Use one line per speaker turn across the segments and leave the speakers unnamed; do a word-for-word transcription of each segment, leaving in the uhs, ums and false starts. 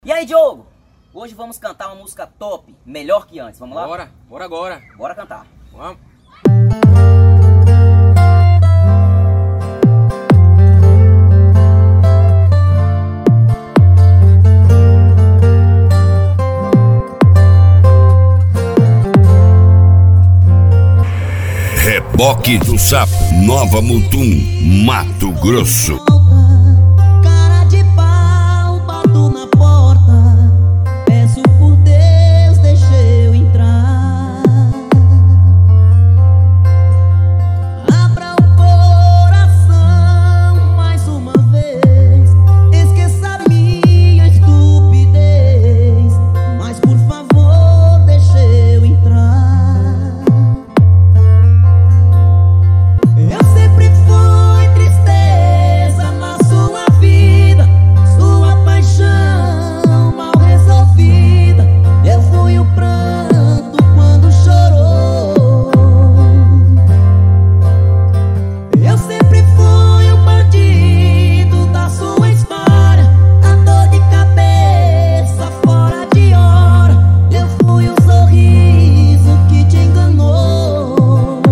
E aí, Diogo? Hoje vamos cantar uma música top, melhor que antes. Vamos lá?
Bora, bora agora.
Bora cantar.
Vamos.
Reboque do Sapo, Nova Mutum, Mato Grosso.
Cara de pau, bato na porta, peço por Deus, deixa eu entrar. Abra o coração mais uma vez, esqueça minha estupidez, mas por favor, deixa eu entrar. Eu sempre fui tristeza na sua vida, sua paixão mal resolvida. Eu fui o pranto quando chorou. Eu sempre fui o bandido da sua história, a dor de cabeça fora de hora. Eu fui o sorriso que te enganou.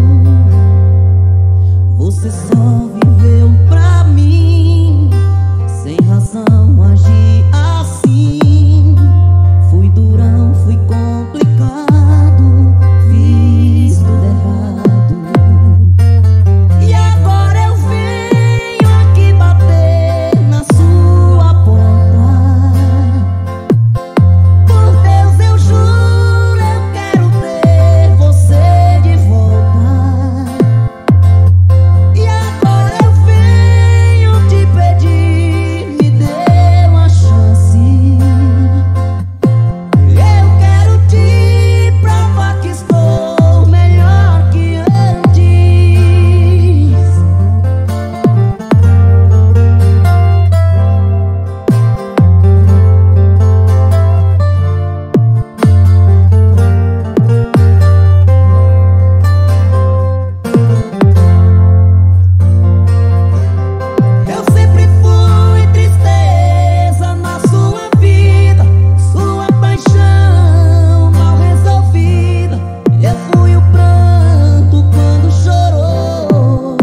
Você só viveu pra mim, sem razão agi assim. Fui durão, fui complicado, fiz tudo errado. E agora eu venho aqui bater na sua porta. Por Deus eu juro, eu quero ter você de volta. E agora eu venho te pedir, me dê uma chance. Eu quero te provar que estou melhor que antes. Eu sempre fui tristeza na sua vida, sua paixão mal resolvida. Eu fui o pranto quando chorou.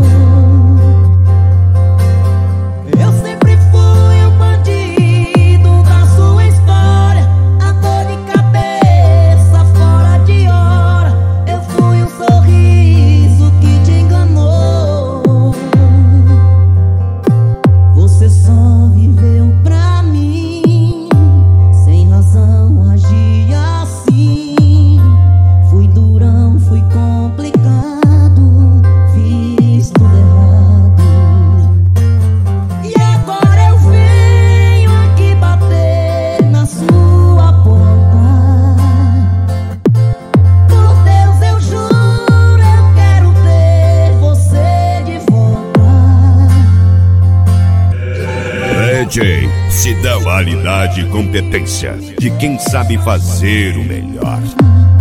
Eu sempre fui o bandido da sua história, a dor de cabeça fora de hora. Eu fui o sorriso que te enganou. Você só viveu pra mim, sem razão agi assim. Fui durão, fui complicado, fiz tudo errado. E agora eu venho aqui bater na sua porta. Por Deus eu juro, eu quero ter você de volta.
D J, se dá qualidade e competência de quem sabe fazer o melhor.